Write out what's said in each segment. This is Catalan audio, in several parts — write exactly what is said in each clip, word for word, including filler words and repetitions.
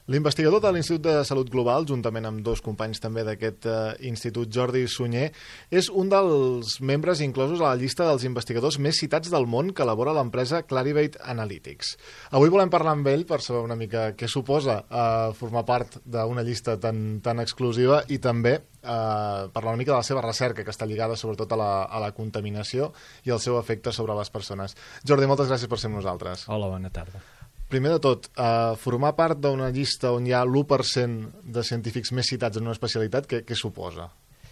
L'investigador de l'Institut de Salut Global, juntament amb dos companys també d'aquest eh, institut, Jordi Sunyer, és un dels membres inclosos a la llista dels investigadors més citats del món que elabora l'empresa Clarivate Analytics. Avui volem parlar amb ell per saber una mica què suposa eh, formar part d'una llista tan, tan exclusiva i també eh, parlar una mica de la seva recerca, que està lligada sobretot a la, a la contaminació i el seu efecte sobre les persones. Jordi, moltes gràcies per ser amb nosaltres. Hola, bona tarda. Primer de tot, eh, formar part d'una llista on hi ha l'u per cent de científics més citats en una especialitat, què, què suposa?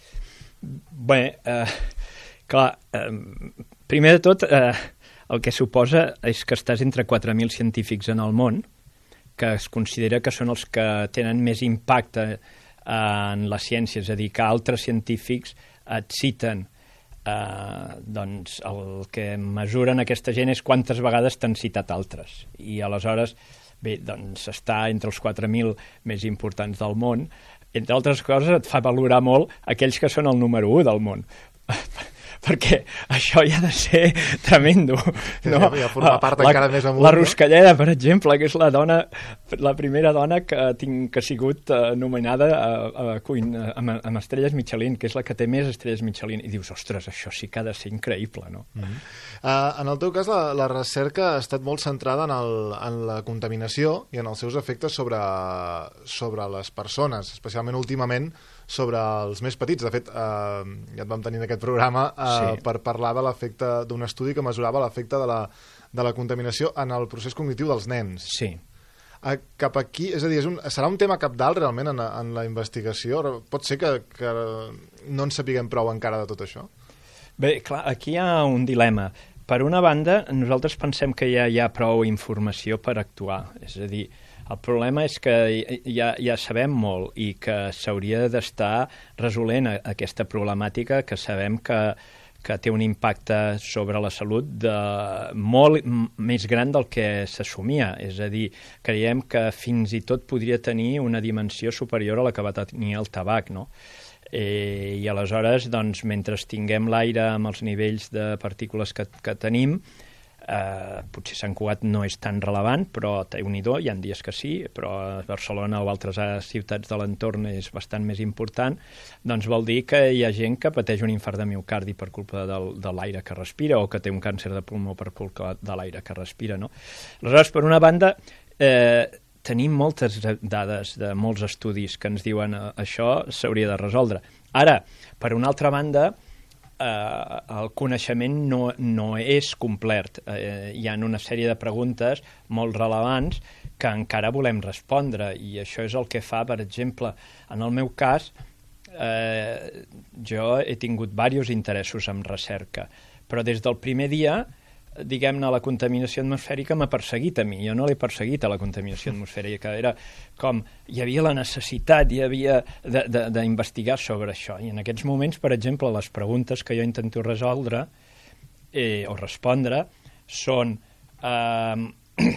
Bé, eh, clar, eh, primer de tot, eh, el que suposa és que estàs entre quatre mil científics en el món, que es considera que són els que tenen més impacte en la ciència, és a dir, que altres científics et citen. Uh, doncs el que mesuren aquesta gent és quantes vegades t'han citat altres, i aleshores bé, doncs està entre els quatre mil més importants del món. Entre altres coses et fa valorar molt aquells que són el número u del món perquè això ja ha de ser tremendo, no? Ja forma part la, encara més amunt. La Ruscalleda, per exemple, que és la dona, la primera dona que, tinc, que ha sigut uh, nomenada a, a, a, amb, amb estrelles Michelin, que és la que té més estrelles Michelin, i dius, ostres, això sí que ha de ser increïble, no? Mm-hmm. uh, en el teu cas, la, la recerca ha estat molt centrada en, el, en la contaminació i en els seus efectes sobre, sobre les persones, especialment últimament sobre els més petits. De fet, eh, ja et vam tenir en aquest programa eh, sí. per parlar de l'efecte d'un estudi que mesurava l'efecte de la, de la contaminació en el procés cognitiu dels nens. Sí. Eh, cap aquí, és a dir, és un, serà un tema cabdal realment en, en la investigació? Pot ser que, que no en sapiguem prou encara de tot això? Bé, clar, aquí hi ha un dilema. Per una banda, nosaltres pensem que ja hi ha prou informació per actuar, és a dir, el problema és que ja, ja sabem molt i que s'hauria d'estar resolent aquesta problemàtica que sabem que, que té un impacte sobre la salut de molt més gran del que s'assumia. És a dir, creiem que fins i tot podria tenir una dimensió superior a la que va tenir el tabac, no? Eh, I aleshores, doncs, mentre tinguem l'aire amb els nivells de partícules que, que tenim, Uh, potser Sant Cugat no és tan relevant, però Déu-n'hi-do, hi ha dies que sí, però a Barcelona o altres ciutats de l'entorn és bastant més important, doncs vol dir que hi ha gent que pateix un infart de miocardi per culpa del, de l'aire que respira o que té un càncer de pulmó per culpa de l'aire que respira, no? Aleshores, per una banda, eh, tenim moltes dades de molts estudis que ens diuen eh, això s'hauria de resoldre. Ara, per una altra banda, Uh, el coneixement no, no és complet. Uh, hi ha una sèrie de preguntes molt relevants que encara volem respondre, i això és el que fa, per exemple, en el meu cas, uh, jo he tingut diversos interessos en recerca, però des del primer dia, diguem-ne, la contaminació atmosfèrica m'ha perseguit a mi. Jo no l'he perseguit a la contaminació atmosfèrica. Era com, hi havia la necessitat, hi havia d'investigar sobre això. I en aquests moments, per exemple, les preguntes que jo intento resoldre eh, o respondre són eh,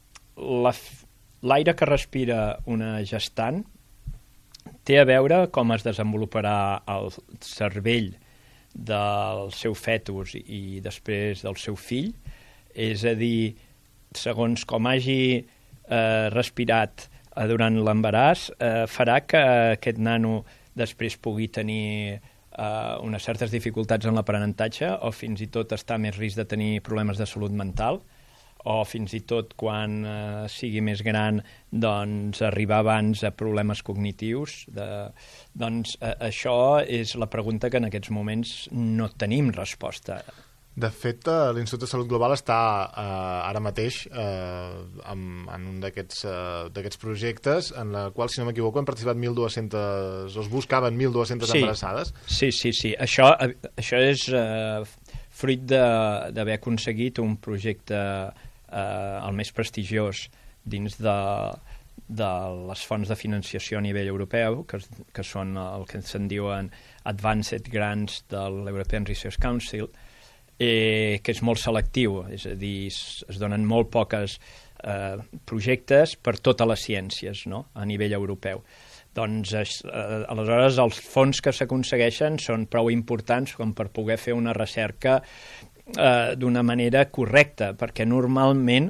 l'aire que respira una gestant té a veure com es desenvoluparà el cervell del seu fetus i després del seu fill, és a dir, segons com hagi eh, respirat eh, durant l'embaràs, eh, farà que aquest nano després pugui tenir eh, unes certes dificultats en l'aprenentatge o fins i tot estar més risc de tenir problemes de salut mental, o fins i tot quan eh, sigui més gran doncs arribar abans a problemes cognitius. De, doncs eh, això és la pregunta que en aquests moments no tenim resposta. De fet, eh, l'Institut de Salut Global està eh, ara mateix eh, en, en un d'aquests eh, d'aquests projectes en la qual, si no m'equivoco, han participat mil dues-centes, o es buscaven mil dues-centes sí. embarassades. Sí, sí, sí. Això, això és eh, fruit d'haver aconseguit un projecte eh, el més prestigiós dins de, de les fonts de financiació a nivell europeu, que, que són el que se'n diuen Advanced Grants de l'European Research Council, eh, que és molt selectiu, és a dir, es, es donen molt poques eh, projectes per totes les ciències, no?, a nivell europeu. Doncs, eh, aleshores, els fons que s'aconsegueixen són prou importants com per poder fer una recerca eh, d'una manera correcta, perquè normalment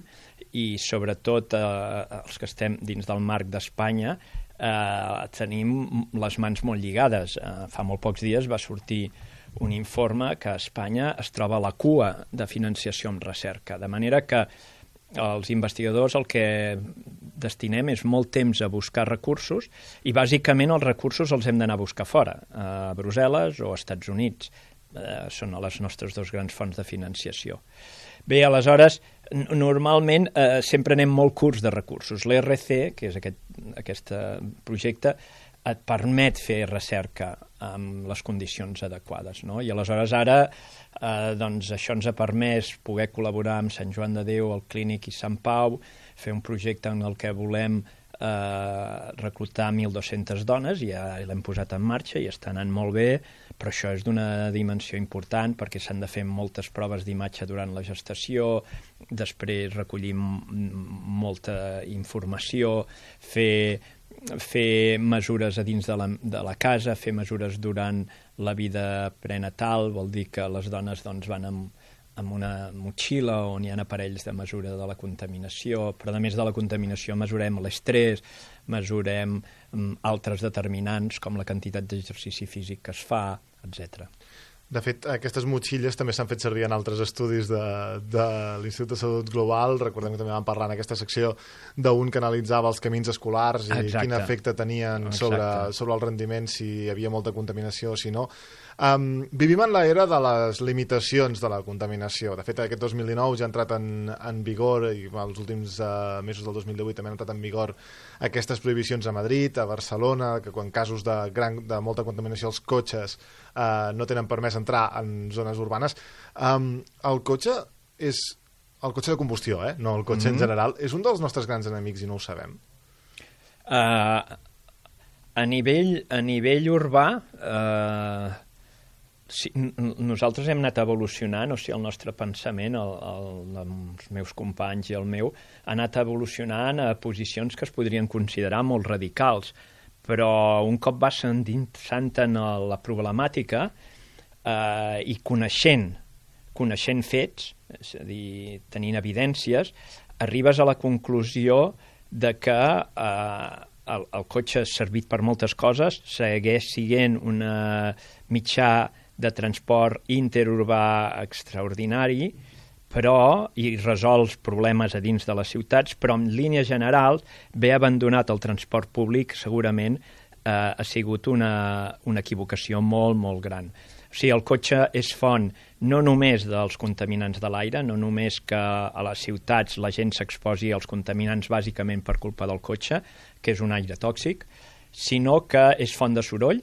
i sobretot eh, els que estem dins del marc d'Espanya eh, tenim les mans molt lligades. Eh, fa molt pocs dies va sortir un informe que Espanya es troba a la cua de financiació en recerca, de manera que els investigadors el que destinem és molt temps a buscar recursos i bàsicament els recursos els hem d'anar a buscar fora, a Brussel·les o als Estats Units. Eh, són les nostres dos grans fonts de financiació. Bé, aleshores, normalment eh, sempre anem molt curts de recursos. L'E R C, que és aquest, aquest projecte, et permet fer recerca amb les condicions adequades, no? I aleshores ara eh, doncs això ens ha permès poder col·laborar amb Sant Joan de Déu, el Clínic i Sant Pau, fer un projecte en el que volem eh, reclutar mil dues-centes dones, i ja l'hem posat en marxa i està anant molt bé, però això és d'una dimensió important perquè s'han de fer moltes proves d'imatge durant la gestació, després recollir molta informació, fer fer mesures a dins de la, de la casa, fer mesures durant la vida prenatal, vol dir que les dones doncs, van amb, amb una motxilla on hi ha aparells de mesura de la contaminació, però a més de la contaminació mesurem l'estrès, mesurem um, altres determinants com la quantitat d'exercici físic que es fa, etcètera. De fet, aquestes motxilles també s'han fet servir en altres estudis de, de l'Institut de Salut Global. Recordem que també vam parlar en aquesta secció d'un que analitzava els camins escolars i Exacte. Quin efecte tenien sobre, sobre el rendiment, si hi havia molta contaminació o si no. Um, vivim en l'era de les limitacions de la contaminació. De fet, aquest dos mil dinou ja ha entrat en, en vigor, i els últims uh, mesos del dos mil divuit també han entrat en vigor aquestes prohibicions a Madrid, a Barcelona, que quan casos de, gran, de molta contaminació els cotxes uh, no tenen permès entrar en zones urbanes. Um, el cotxe és el cotxe de combustió, eh? No el cotxe mm-hmm. en general, és un dels nostres grans enemics i no ho sabem. Uh, a nivell a nivell urbà uh... Sí, nosaltres hem anat evolucionant, o sigui, el nostre pensament, el, el, els meus companys i el meu, ha anat evolucionant a posicions que es podrien considerar molt radicals, però un cop vas endinsant en la problemàtica eh, i coneixent, coneixent fets, és a dir, tenint evidències, arribes a la conclusió de que eh, el, el cotxe ha servit per moltes coses, segueix sent una mitjà de transport interurbà extraordinari, però i resol els problemes a dins de les ciutats, però en línia general, haver abandonat el transport públic segurament eh, ha sigut una, una equivocació molt, molt gran. O sigui, el cotxe és font no només dels contaminants de l'aire, no només que a les ciutats la gent s'exposi als contaminants bàsicament per culpa del cotxe, que és un aire tòxic, sinó que és font de soroll,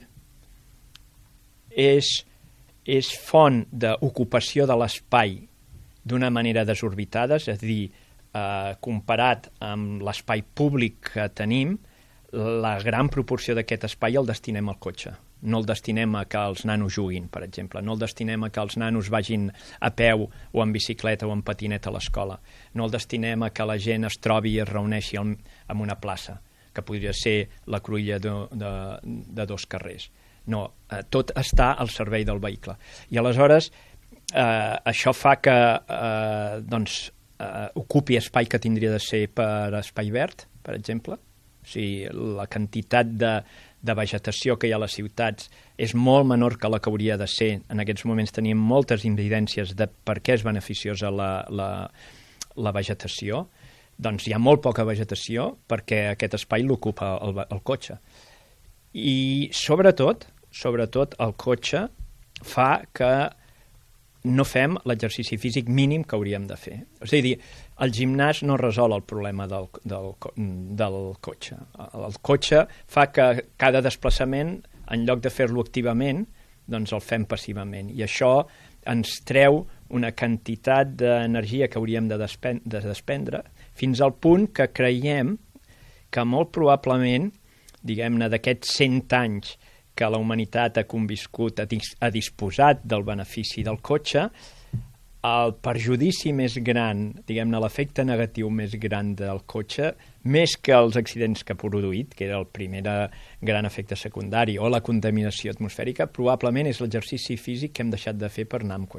és és font d'ocupació de l'espai d'una manera desorbitada, és a dir, eh, comparat amb l'espai públic que tenim, la gran proporció d'aquest espai el destinem al cotxe. No el destinem a que els nanos juguin, per exemple. No el destinem a que els nanos vagin a peu o en bicicleta o en patinet a l'escola. No el destinem a que la gent es trobi i es reuneixi en una plaça, que podria ser la cruïlla de, de, de dos carrers. No, eh, tot està al servei del vehicle. I aleshores eh, això fa que eh, doncs, eh, ocupi espai que tindria de ser per espai verd, per exemple. O sigui, la quantitat de, de vegetació que hi ha a les ciutats és molt menor que la que hauria de ser. En aquests moments tenim moltes evidències de per què és beneficiosa la, la, la vegetació. Doncs hi ha molt poca vegetació perquè aquest espai l'ocupa el, el cotxe. I sobretot, sobretot el cotxe fa que no fem l'exercici físic mínim que hauríem de fer. És a dir, el gimnàs no resol el problema del, del, del cotxe. El cotxe fa que cada desplaçament, en lloc de fer-lo activament, doncs el fem passivament. I això ens treu una quantitat d'energia que hauríem de, despen de despendre, fins al punt que creiem que molt probablement, diguem-ne, d'aquests cent anys que la humanitat ha conviscut, ha, dis ha disposat del benefici del cotxe, el perjudici més gran, diguem-ne, l'efecte negatiu més gran del cotxe, més que els accidents que ha produït, que era el primer gran efecte secundari, o la contaminació atmosfèrica, probablement és l'exercici físic que hem deixat de fer per anar amb cotxe.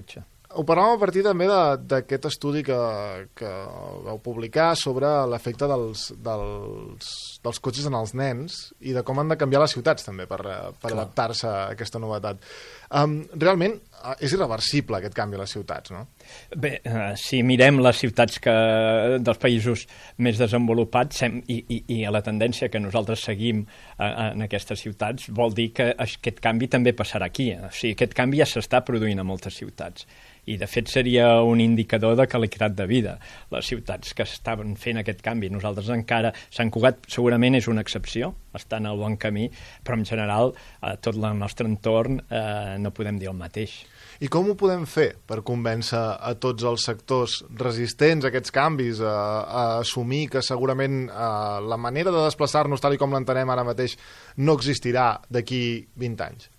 Ho parlàvem a partir també d'aquest estudi que, que vau publicar sobre l'efecte dels, dels, dels cotxes en els nens i de com han de canviar les ciutats també per, per adaptar-se a aquesta novetat. Um, realment és irreversible aquest canvi a les ciutats, no? Bé, uh, si mirem les ciutats que, dels països més desenvolupats sem, i, i, i a la tendència que nosaltres seguim uh, en aquestes ciutats, vol dir que aquest canvi també passarà aquí. O sigui, aquest canvi ja s'està produint a moltes ciutats. I, de fet, seria un indicador de qualitat de vida. Les ciutats que estaven fent aquest canvi, nosaltres encara... Sant Cugat segurament és una excepció, està en el bon camí, però en general a tot el nostre entorn eh, no podem dir el mateix. I com ho podem fer per convèncer a tots els sectors resistents a aquests canvis, a, a assumir que segurament a, la manera de desplaçar-nos tal i com l'entenem ara mateix no existirà d'aquí vint anys?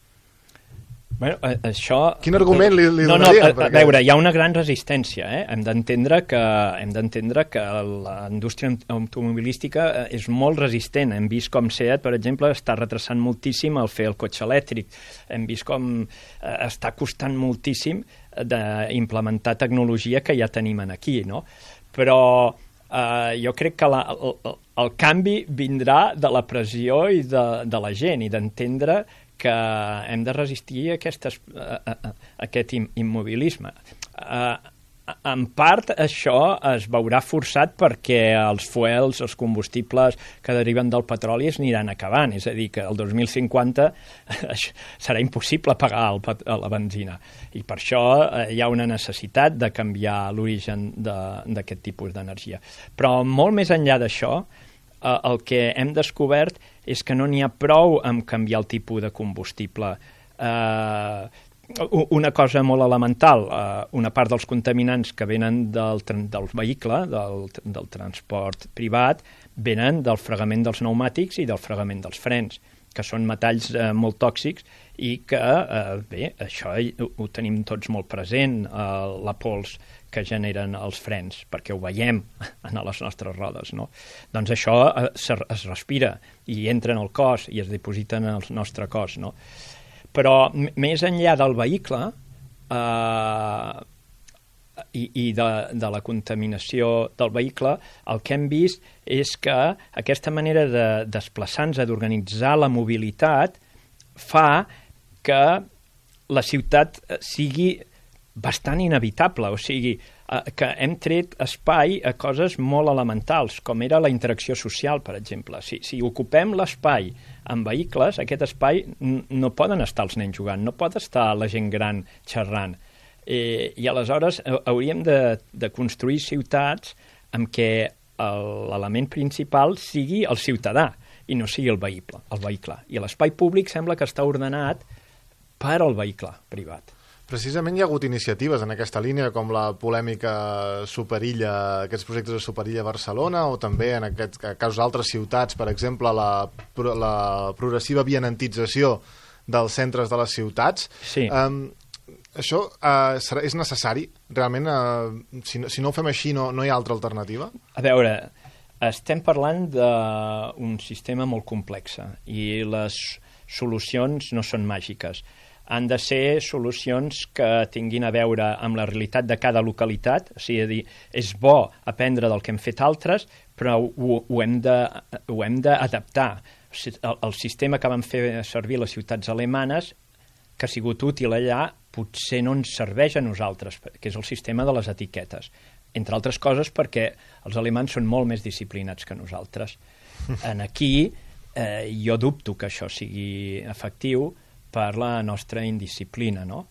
Bueno, això... Quin argument li, li no, donaria? No, a, a veure, hi ha una gran resistència. Eh? Hem d'entendre que, hem d'entendre que la indústria automobilística és molt resistent. Hem vist com SEAT, per exemple, està retrasant moltíssim el fer el cotxe elèctric. Hem vist com eh, està costant moltíssim d'implementar tecnologia que ja tenim aquí, no? Però eh, jo crec que la, el, el canvi vindrà de la pressió i de, de la gent i d'entendre que hem de resistir a, aquestes, a, a, a aquest immobilisme. Uh, en part, això es veurà forçat perquè els fuels, els combustibles que deriven del petroli es aniran acabant. És a dir, que el dos mil cinquanta serà impossible pagar el, la benzina. I per això uh, hi ha una necessitat de canviar l'origen d'aquest tipus d'energia. Però molt més enllà d'això, uh, el que hem descobert és que no n'hi ha prou amb canviar el tipus de combustible. Uh, una cosa molt elemental, uh, una part dels contaminants que venen del, del vehicle, del, del transport privat, venen del fregament dels pneumàtics i del fregament dels frens, que són metalls uh, molt tòxics i que, uh, bé, això ho, ho tenim tots molt present, uh, la pols que generen els frens, perquè ho veiem en les nostres rodes, no? Doncs això es, es respira i entra en el cos i es diposita en el nostre cos, no? Però més enllà del vehicle eh, i, i de, de la contaminació del vehicle, el que hem vist és que aquesta manera de desplaçar-nos, d'organitzar la mobilitat, fa que la ciutat sigui bastant inevitable, o sigui, eh, que hem tret espai a coses molt elementals, com era la interacció social, per exemple. Si, si ocupem l'espai amb vehicles, aquest espai no poden estar els nens jugant, no pot estar la gent gran xerrant. Eh, I aleshores hauríem de, de construir ciutats en què l'element principal sigui el ciutadà i no sigui el vehicle. El vehicle. I l'espai públic sembla que està ordenat per al vehicle privat. Precisament hi ha hagut iniciatives en aquesta línia, com la polèmica Superilla, aquests projectes de Superilla a Barcelona, o també en aquest cas altres ciutats, per exemple, la, la progressiva vianantització dels centres de les ciutats. Sí. Um, això uh, serà, és necessari? Realment, uh, si, no, si no ho fem així, no, no hi ha altra alternativa? A veure, estem parlant d'un sistema molt complex i les solucions no són màgiques. Han de ser solucions que tinguin a veure amb la realitat de cada localitat, o sigui, dir, és bo aprendre del que hem fet altres, però ho, ho hem de, ho hem d'adaptar. El, el sistema que van fer servir les ciutats alemanes, que ha sigut útil allà, potser no ens serveix a nosaltres, que és el sistema de les etiquetes. Entre altres coses perquè els alemans són molt més disciplinats que nosaltres. En aquí, eh, jo dubto que això sigui efectiu, per la nostra indisciplina, no?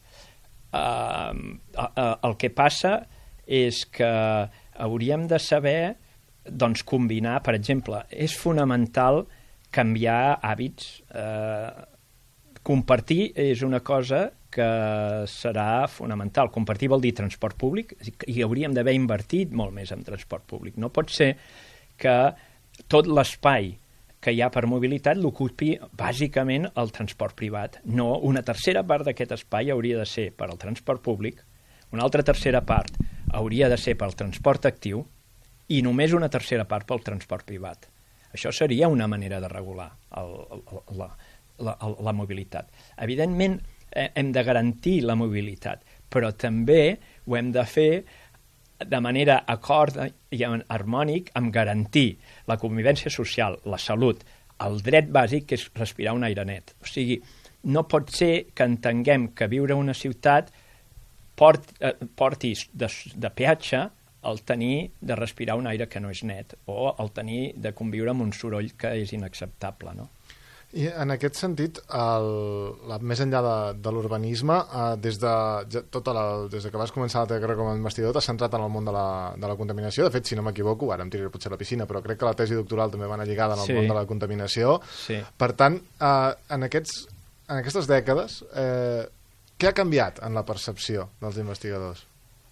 Uh, uh, uh, el que passa és que hauríem de saber, doncs, combinar, per exemple, és fonamental canviar hàbits. Uh, compartir és una cosa que serà fonamental. Compartir vol dir transport públic i hauríem d'haver invertit molt més en transport públic. No pot ser que tot l'espai que hi ha per mobilitat l'ocupi bàsicament el transport privat. No, una tercera part d'aquest espai hauria de ser per al transport públic, una altra tercera part hauria de ser pel transport actiu i només una tercera part pel transport privat. Això seria una manera de regular el, el, la, la, la mobilitat. Evidentment, hem de garantir la mobilitat, però també ho hem de fer de manera acord i harmònic amb garantir la convivència social, la salut, el dret bàsic, que és respirar un aire net. O sigui, no pot ser que entenguem que viure a una ciutat port, eh, porti de, de peatge el tenir de respirar un aire que no és net o el tenir de conviure amb un soroll que és inacceptable, no? I en aquest sentit, el, la, més enllà de, de l'urbanisme, eh, des, de, ja, tota la, des de que vas començar la teva carrera com a investigador, t'has centrat en el món de la, de la contaminació. De fet, si no m'equivoco, ara em tiraré potser a la piscina, però crec que la tesi doctoral també va anar lligada en el Sí. món de la contaminació. Sí. Per tant, eh, en, aquests, en aquestes dècades, eh, què ha canviat en la percepció dels investigadors?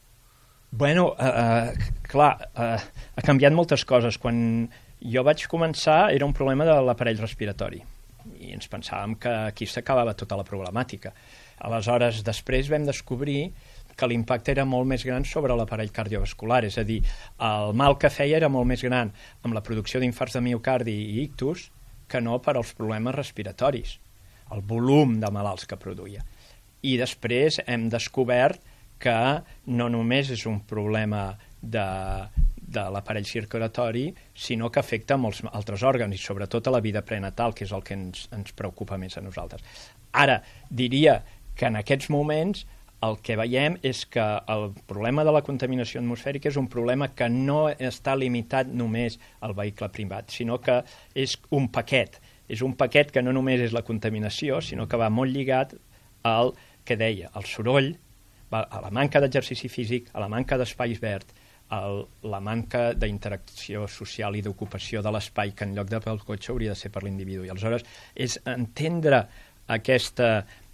Bueno, uh, uh, clar, uh, ha canviat moltes coses. Quan jo vaig començar era un problema de l'aparell respiratori i ens pensàvem que aquí s'acabava tota la problemàtica. Aleshores, després vam descobrir que l'impacte era molt més gran sobre l'aparell cardiovascular, és a dir, el mal que feia era molt més gran amb la producció d'infarts de miocardi i ictus que no per als problemes respiratoris, el volum de malalts que produïa. I després hem descobert que no només és un problema de, de l'aparell circulatori, sinó que afecta molts altres òrgans i sobretot a la vida prenatal, que és el que ens, ens preocupa més a nosaltres. Ara, diria que en aquests moments el que veiem és que el problema de la contaminació atmosfèrica és un problema que no està limitat només al vehicle privat, sinó que és un paquet. És un paquet que no només és la contaminació, sinó que va molt lligat al que deia, el soroll, a la manca d'exercici físic, a la manca d'espais verds, a la manca d'interacció social i d'ocupació de l'espai, que en lloc de pel cotxe hauria de ser per l'individu. I aleshores és entendre aquesta,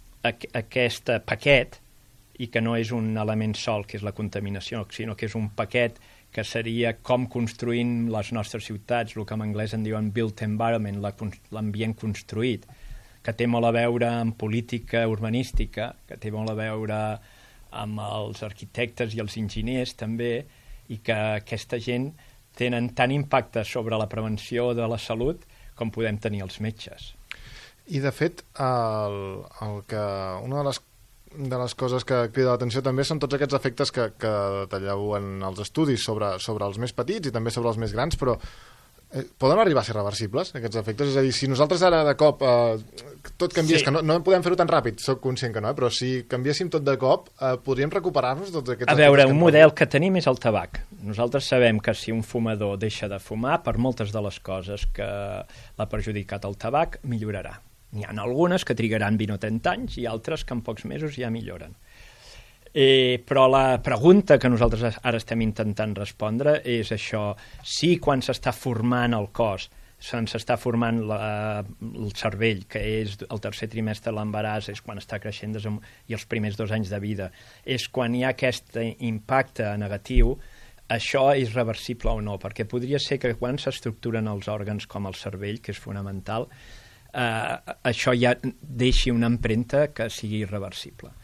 aquest paquet, i que no és un element sol, que és la contaminació, sinó que és un paquet que seria com construint les nostres ciutats, el que en anglès en diuen built environment, l'ambient construït, que té molt a veure amb política urbanística, que té molt a veure amb els arquitectes i els enginyers també, i que aquesta gent tenen tant impacte sobre la prevenció de la salut com podem tenir els metges. I de fet, el, el que, una de les, de les coses que crida l'atenció també són tots aquests efectes que, que detalleu en els estudis sobre, sobre els més petits i també sobre els més grans, però eh, poden arribar a ser reversibles, aquests efectes? És a dir, si nosaltres ara de cop eh, tot canviés, sí. que no, no podem fer-ho tan ràpid, soc conscient que no, eh, però si canviéssim tot de cop, eh, podríem recuperar-nos tots aquests efectes? A veure, un model que tenim és el tabac. Nosaltres sabem que si un fumador deixa de fumar, per moltes de les coses que l'ha perjudicat el tabac, millorarà. N'hi ha algunes que trigaran vint o trenta anys i altres que en pocs mesos ja milloren. Eh, però la pregunta que nosaltres ara estem intentant respondre és això: si quan s'està formant el cos, se'ns està formant la, el cervell, que és el tercer trimestre de l'embaràs, és quan està creixent i els primers dos anys de vida, és quan hi ha aquest impacte negatiu, això és reversible o no, perquè podria ser que quan s'estructuren els òrgans com el cervell, que és fonamental, eh, això ja deixi una empremta que sigui irreversible.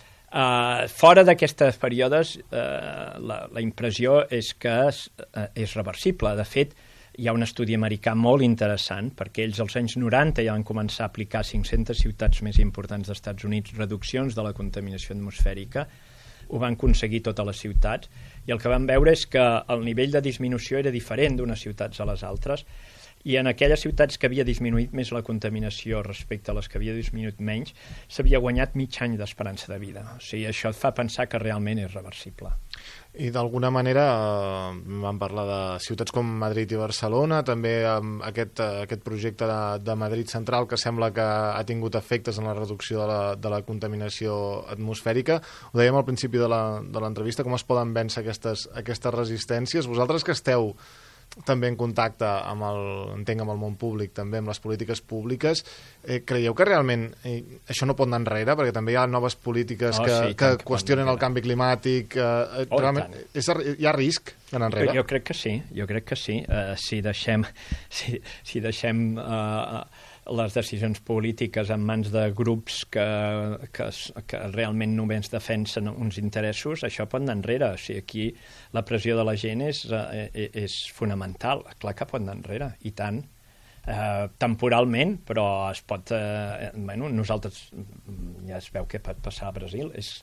Uh, fora d'aquestes períodes, uh, la, la impressió és que és, uh, és reversible. De fet, hi ha un estudi americà molt interessant, perquè ells als anys noranta ja van començar a aplicar a cinc-centes ciutats més importants dels Estats Units reduccions de la contaminació atmosfèrica. Ho van aconseguir totes les ciutats, i el que van veure és que el nivell de disminució era diferent d'unes ciutats a les altres, i en aquelles ciutats que havia disminuït més la contaminació respecte a les que havia disminuït menys, s'havia guanyat mig any d'esperança de vida. O sigui, això et fa pensar que realment és reversible. I d'alguna manera eh, vam parlar de ciutats com Madrid i Barcelona, també amb aquest, eh, aquest projecte de, de Madrid Central, que sembla que ha tingut efectes en la reducció de la, de la contaminació atmosfèrica. Ho dèiem al principi de l'entrevista, com es poden vèncer aquestes, aquestes resistències. Vosaltres que esteu també en contacte amb el, entenc, amb el món públic, també amb les polítiques públiques, eh, creieu que realment eh, això no pot anar enrere? Perquè també hi ha noves polítiques oh, que, sí, que, que qüestionen el canvi climàtic. Eh, oh, realment, és, hi ha risc d'anar enrere? Jo crec que sí, jo crec que sí. Uh, si deixem, si, si deixem uh, les decisions polítiques en mans de grups que, que, que realment només defensen uns interessos, això pot anar enrere. O sigui, aquí la pressió de la gent és, és, és fonamental. Clar que pot anar enrere, i tant. Eh, temporalment, però es pot... Eh, bueno, nosaltres ja es veu què pot passar a Brasil. És,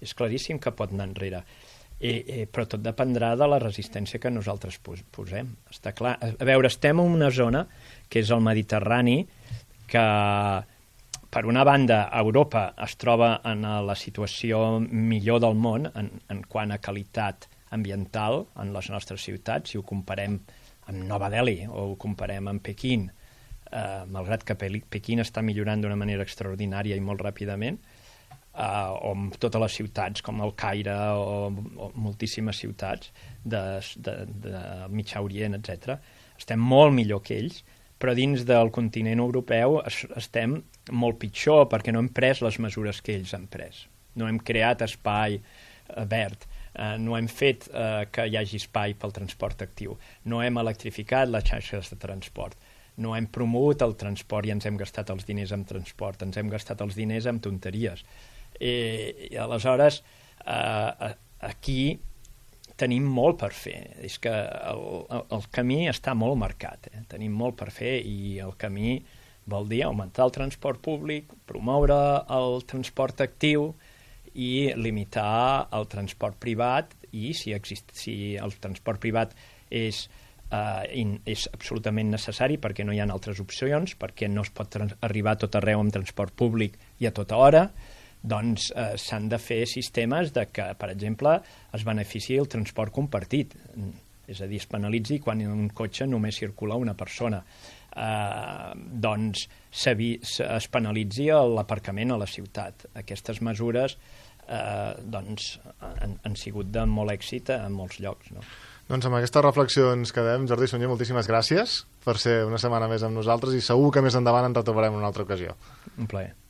és claríssim que pot anar enrere. I, i, però tot dependrà de la resistència que nosaltres pos, posem. Està clar. A veure, estem en una zona que és el Mediterrani, que per una banda Europa es troba en la situació millor del món en, en quant a qualitat ambiental en les nostres ciutats, si ho comparem amb Nova Delhi o ho comparem amb Pequín, eh, malgrat que Pequín està millorant d'una manera extraordinària i molt ràpidament, Uh, o amb totes les ciutats com el Caire o, o moltíssimes ciutats de, de, de Mitjà Orient, etcètera. Estem molt millor que ells, però dins del continent europeu es, estem molt pitjor perquè no hem pres les mesures que ells han pres. No hem creat espai uh, verd, uh, no hem fet uh, que hi hagi espai pel transport actiu, no hem electrificat les xarxes de transport, no hem promogut el transport i ens hem gastat els diners en transport, ens hem gastat els diners en tonteries. I, i aleshores eh, aquí tenim molt per fer. És que el, el, el camí està molt marcat, eh? Tenim molt per fer i el camí vol dir augmentar el transport públic, promoure el transport actiu i limitar el transport privat i si, exist, si el transport privat és, eh, in, és absolutament necessari perquè no hi ha altres opcions, perquè no es pot arribar a tot arreu amb transport públic i a tota hora, doncs eh, s'han de fer sistemes de que, per exemple, es benefici el transport compartit. És a dir, es penalitzi quan en un cotxe només circula una persona. Eh, doncs es penalitzi l'aparcament a la ciutat. Aquestes mesures eh, doncs, han, han sigut de molt èxit en molts llocs, no? Doncs amb aquesta reflexió ens quedem. Jordi Sunyer, moltíssimes gràcies per ser una setmana més amb nosaltres i segur que més endavant ens retrobarem en una altra ocasió. Un plaer.